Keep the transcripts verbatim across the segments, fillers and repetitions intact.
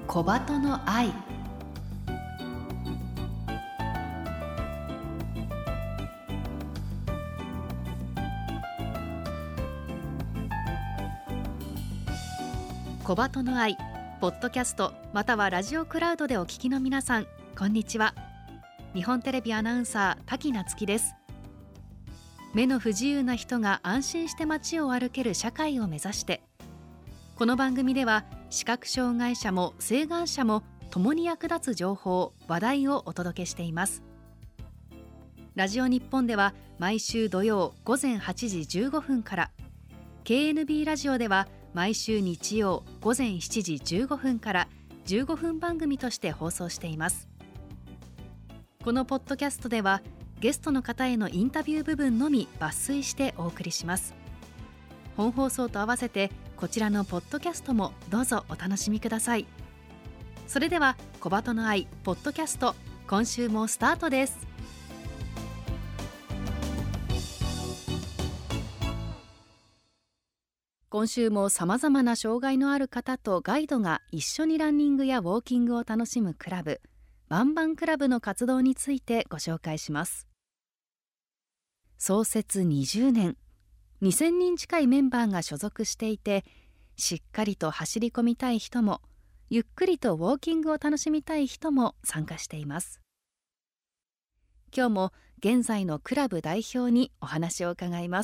小鳩の愛。小鳩の愛ポッドキャストまたはラジオクラウドでお聞きの皆さん、こんにちは。日本テレビアナウンサー滝夏希です。目の不自由な人が安心して街を歩ける社会を目指して、この番組では視覚障害者も晴眼者も共に役立つ情報・話題をお届けしています。ラジオ日本では毎週土曜午前はちじじゅうごふんから、 ケーエヌビー ラジオでは毎週日曜午前しちじじゅうごふんからじゅうごふん番組として放送しています。このポッドキャストではゲストの方へのインタビュー部分のみ抜粋してお送りします。本放送と合わせてこちらのポッドキャストもどうぞお楽しみください。それでは小鳩の愛ポッドキャスト、今週もスタートです。今週もさまざまな障害のある方とガイドが一緒にランニングやウォーキングを楽しむクラブ、ワンバンクラブの活動についてご紹介します。創設にじゅうねん、にせんにん近いメンバーが所属していて、しっかりと走り込みたい人もゆっくりとウォーキングを楽しみたい人も参加しています。今日も現在のクラブ代表にお話を伺います。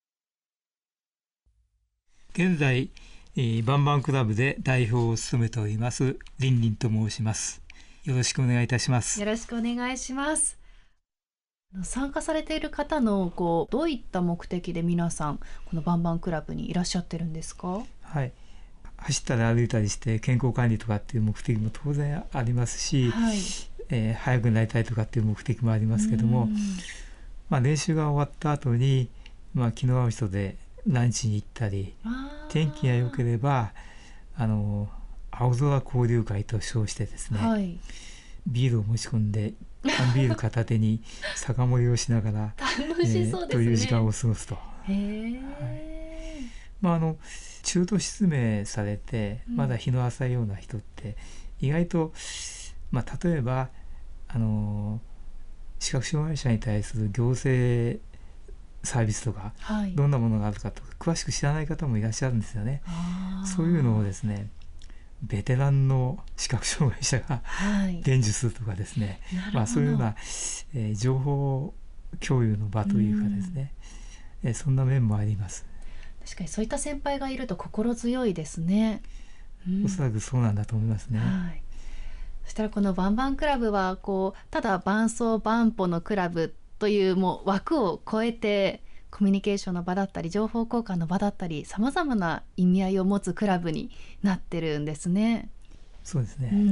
現在、えー、バンバンクラブで代表を務めておりますリンリンと申します。よろしくお願いいたします。 よろしくお願いします。参加されている方のこうどういった目的で皆さんこのバンバンクラブにいらっしゃってるんですか？ はい、走ったり歩いたりして健康管理とかっていう目的も当然ありますし、はい、えー、速くなりたいとかっていう目的もありますけども、まあ、練習が終わった後に、まあ、気の合う人でランチに行ったり、天気が良ければあの青空交流会と称してですね、はい、ビールを持ち込んで缶ビール片手に酒盛りをしながら楽しそうですね、えー、 という時間を過ごすと。 へー、 はい、まあ、あの中途失明されてまだ日の浅いような人って意外と、まあ、例えばあの視覚障害者に対する行政サービスとか、はい、どんなものがあるかとか詳しく知らない方もいらっしゃるんですよね。そういうのをですね、ベテランの視覚障害者が、はい、伝授するとかですね、まあ、そういうような、えー、情報共有の場というかですね、うん、えー、そんな面もあります。 確かにそういった先輩がいると心強いですね、 うん、おそらくそうなんだと思いますね。 はい、そしたらこのバンバンクラブはこうただ伴走伴歩のクラブというもう枠を超えてコミュニケーションの場だったり情報交換の場だったりさまざまな意味合いを持つクラブになってるんですね。 そうですね。 うん、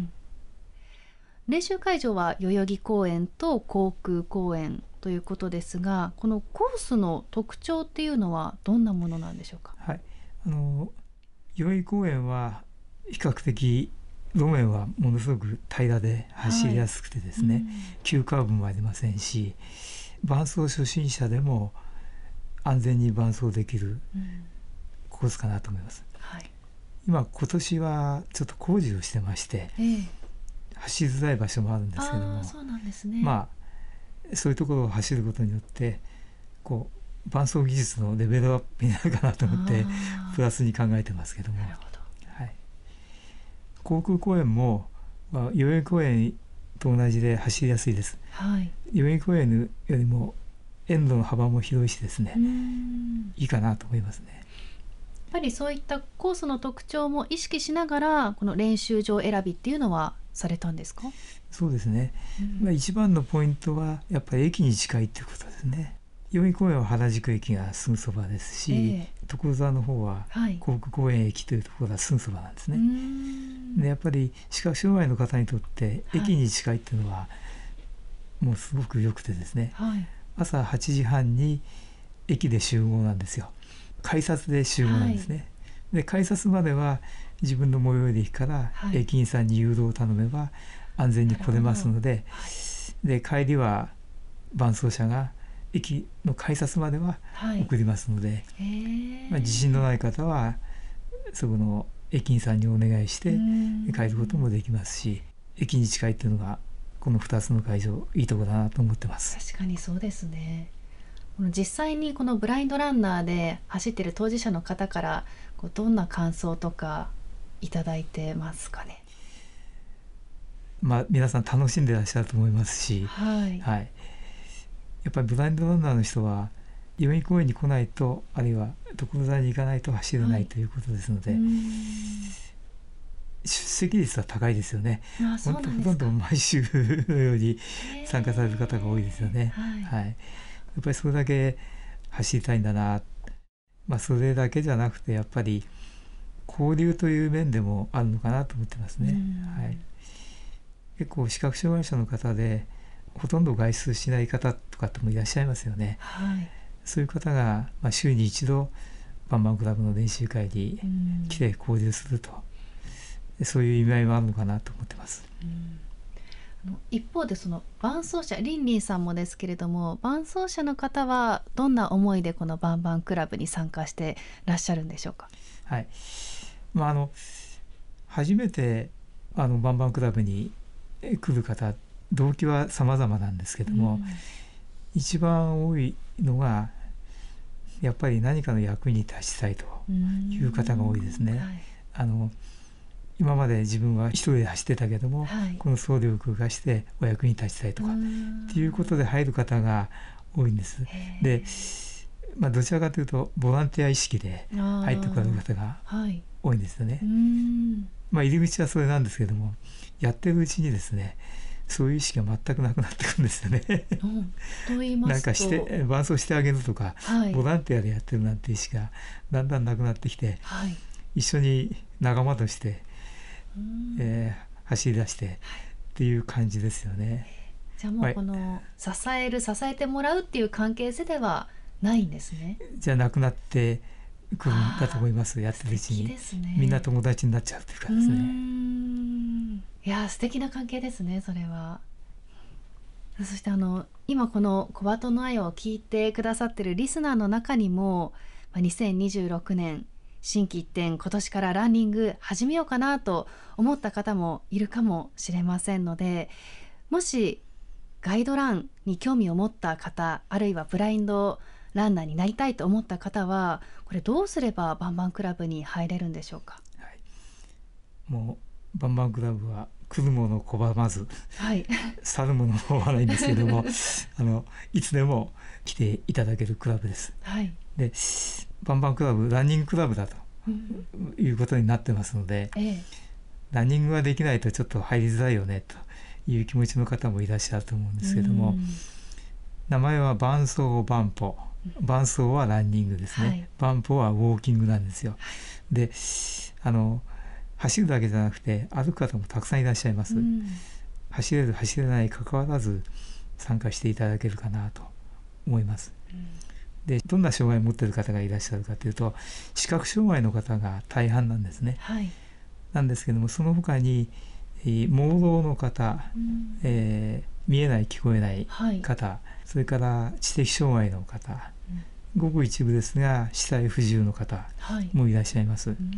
練習会場は代々木公園と航空公園ということですが、このコースの特徴っていうのはどんなものなんでしょうか？ はい、あの代々木公園は比較的路面はものすごく平らで走りやすくてですね、はい、うん、急カーブもありませんし、伴走初心者でも安全に伴走できるコースかなと思います。うん、はい、今今年はちょっと工事をしてまして、えー、走りづらい場所もあるんですけども、 あ、そうなんですね。 まあ、そういうところを走ることによってこう伴走技術のレベルアップになるかなと思ってプラスに考えてますけども。なるほど。はい、航空公園も、まあ、代々木公園と同じで走りやすいです。はい、代々木公園よりも沿路の幅も広いしですね、うーん、いいかなと思いますね。 やっぱりそういったコースの特徴も意識しながらこの練習場選びっていうのはされたんですか？ そうですね、うん、まあ、一番のポイントはやっぱり駅に近いっていうことですね。代々木公園は原宿駅がすぐそばですし、えー、所沢の方は航空公園駅というところがすぐそばなんですね。はい、でやっぱり視覚障害の方にとって駅に近いっていうのはもうすごく良くてですね、はい、朝はちじはんに駅で集合なんですよ。改札で集合なんですね。はい、で改札までは自分の最寄り駅から駅員さんに誘導を頼めば安全に来れますので、はい、で帰りは伴走者が駅の改札までは送りますので、はい、まあ、自信のない方はそこの駅員さんにお願いして帰ることもできますし、駅に近いっていうのがこのふたつの会場いいところだなと思ってます。 確かにそうですね。この実際にこのブラインドランナーで走っている当事者の方からこうどんな感想とかいただいてますかね。 まあ、皆さん楽しんでいらっしゃると思いますし、 はいはい、やっぱりブラインドランナーの人は代々木公園に来ないと、あるいは所沢に行かないと走れない、はい、ということですので、出席率は高いですよね。 あ、そうなんですか。 ほとんど毎週のように参加される方が多いですよね。 はいはい、 やっぱりそれだけ走りたいんだな、まあ、それだけじゃなくてやっぱり交流という面でもあるのかなと思ってますね。はい、結構視覚障害者の方でほとんど外出しない方とかってもいらっしゃいますよね。 はい、 そういう方が、まあ、週に一度バンバンクラブの練習会に来て交流すると、そういう意味合いもあるのかなと思ってます。 うん、あの一方でその伴走者、リンリンさんもですけれども、伴走者の方はどんな思いでこのバンバンクラブに参加してらっしゃるんでしょうか。 はい、まあ、あの初めてあのバンバンクラブに来る方、動機は様々なんですけども、うん、一番多いのがやっぱり何かの役に立ちたいという方が多いですね。はい、あの今まで自分は一人で走ってたけども、はい、この総力を生かしてお役に立ちたいとかっていうことで入る方が多いんです。で、まあ、どちらかというとボランティア意識で入ってこられる方が多いんですよね。はい、まあ、入り口はそれなんですけども、やってるうちにですね、そういう意識が全くなくなってくるんですよね。 うん、と言いますと、 なんかして伴走してあげるとか、はい、ボランティアでやってるなんて意識がだんだんなくなってきて、はい、一緒に仲間として、えー、走り出してっていう感じですよね。 じゃあもうこの支える、支えてもらうっていう関係性ではないんですね。 じゃあなくなってくるんだと思います。やってるうちに、ね、みんな友達になっちゃうというかですね。うーん、いや素敵な関係ですね、それは。そしてあの今この小鳩の愛を聞いてくださってるリスナーの中にも、にせんにじゅうろくねん心機一転、今年からランニング始めようかなと思った方もいるかもしれませんので、もしガイドランに興味を持った方、あるいはブラインドランナーになりたいと思った方は、これどうすればバンバンクラブに入れるんでしょうか。 はい、もうバンバンクラブは来るものを拒まず、はい、去るものを追わないんですけどもあのいつでも来ていただけるクラブです。はい、でバンバンクラブランニングクラブだと、うん、いうことになってますので、ええ、ランニングができないとちょっと入りづらいよねという気持ちの方もいらっしゃると思うんですけども、うん、名前は伴走バンポ、伴走はランニングですね、はい、バンポはウォーキングなんですよ。で、あの走るだけじゃなくて歩く方もたくさんいらっしゃいます。うん、走れる走れない関わらず参加していただけるかなと思います。うん、でどんな障害を持っている方がいらっしゃるかというと、視覚障害の方が大半なんですね。はい、なんですけども、その他に盲導の方、うん、えー、見えない聞こえない方、はい、それから知的障害の方、うん、ごく一部ですが視体不自由の方もいらっしゃいます。はい、うん、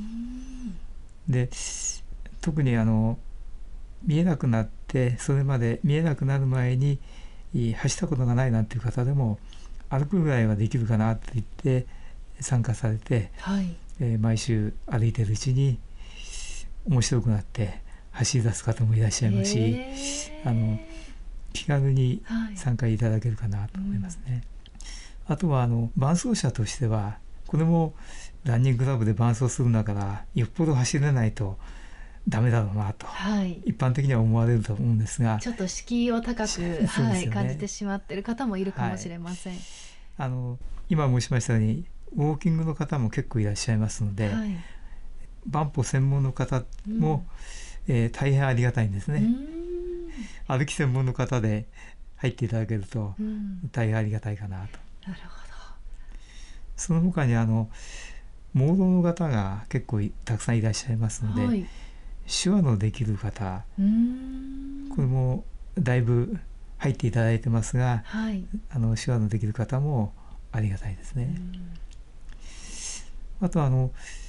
で特にあの見えなくなって、それまで見えなくなる前に走ったことがないなんていう方でも歩くぐらいはできるかなと言って参加されて、はい、えー、毎週歩いてるうちに面白くなって走り出す方もいらっしゃいますし、あの気軽に参加いただけるかなと思いますね。はい、うん、あとはあの伴走者としては、これもランニングクラブで伴走するんだからよっぽど走れないとダメだろうなと、はい、一般的には思われると思うんですが、 ちょっと敷居を高く、ね、はい、感じてしまっている方もいるかもしれません。はい、 あの今申しましたようにウォーキングの方も結構いらっしゃいますので、はい、伴歩専門の方も、うん、えー、大変ありがたいんですね。歩き専門の方で入っていただけると大変ありがたいかなと。 なるほど。 その他にあの盲導の方が結構たくさんいらっしゃいますので、はい、手話のできる方、うーん、これもだいぶ入っていただいてますが、はい、あの手話のできる方もありがたいですね。あとあの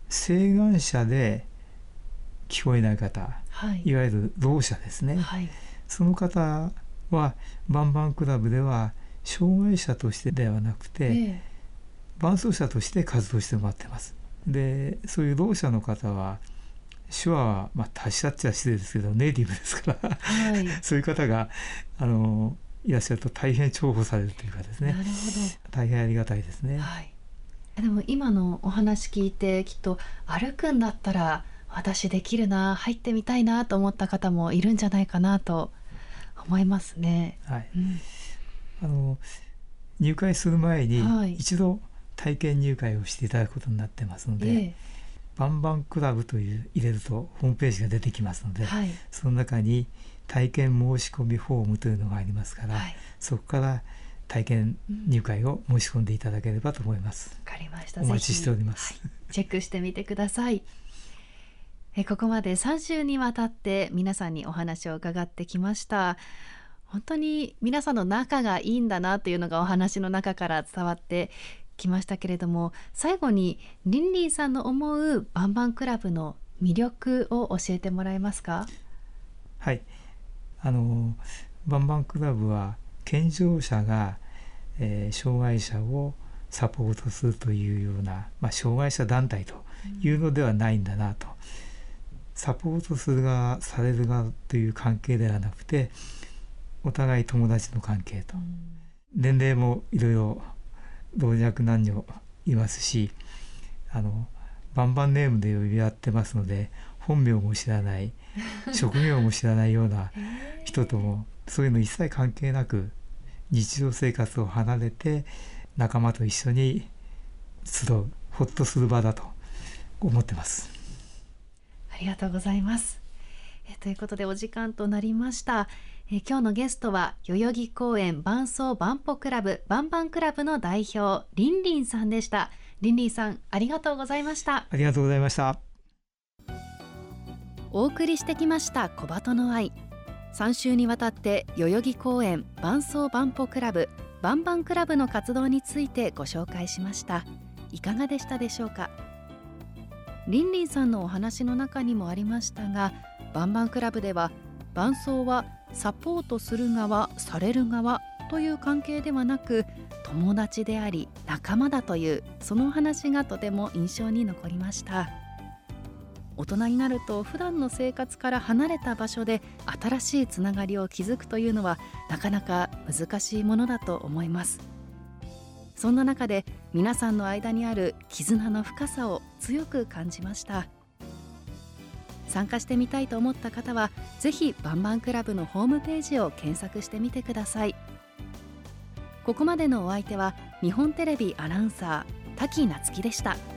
晴眼者で聞こえない方、 はい、 いわゆるろう者ですね、 はい、 その方はバンバンクラブでは障害者としてではなくて、ええ、伴走者として活動してもらってます。でそういうろう者の方は手話は、まあ、達者っちゃ失礼ですけどネイティブですから、はい、そういう方があのいらっしゃると大変重宝されるというかですね。 なるほど、 大変ありがたいですね、 はい、でも今のお話聞いてきっと歩くんだったら私できるな、入ってみたいなと思った方もいるんじゃないかなと思いますね、 はい、 うん、あの入会する前に一度体験入会をしていただくことになってますので、はい、バンバンクラブという入れるとホームページが出てきますので、はい、その中に体験申し込みフォームというのがありますから、はい、そこから体験入会を申し込んでいただければと思います。 わかりました。 お待ちしております、 はい、チェックしてみてください。えここまでさん週にわたって皆さんにお話を伺ってきました。本当に皆さんの仲がいいんだなというのがお話の中から伝わってきましたけれども、最後にリンリンさんの思うバンバンクラブの魅力を教えてもらえますか？ はい、あのバンバンクラブは健常者が、えー、障害者をサポートするというような、まあ、障害者団体というのではないんだなと、うん、サポートする側される側という関係ではなくてお互い友達の関係と、うん、年齢もいろいろ老若男女いますし、あのバンバンネームで呼び合ってますので本名も知らない職業も知らないような人ともそういうの一切関係なく日常生活を離れて仲間と一緒に集うほっとする場だと思ってます。 ありがとうございます。えということでお時間となりました。え今日のゲストは代々木公園伴走バンポクラブバンバンクラブの代表リンリンさんでした。リンリンさんありがとうございました。 ありがとうございました。 お送りしてきました小鳩の愛、さん週にわたって代々木公園伴走バンポクラブバンバンクラブの活動についてご紹介しました。いかがでしたでしょうか？リンリンさんのお話の中にもありましたが、バンバンクラブでは伴走はサポートする側される側という関係ではなく友達であり仲間だというその話がとても印象に残りました。大人になると普段の生活から離れた場所で新しいつながりを築くというのはなかなか難しいものだと思います。そんな中で皆さんの間にある絆の深さを強く感じました。参加してみたいと思った方はぜひバンバンクラブのホームページを検索してみてください。ここまでのお相手は日本テレビアナウンサー滝夏希でした。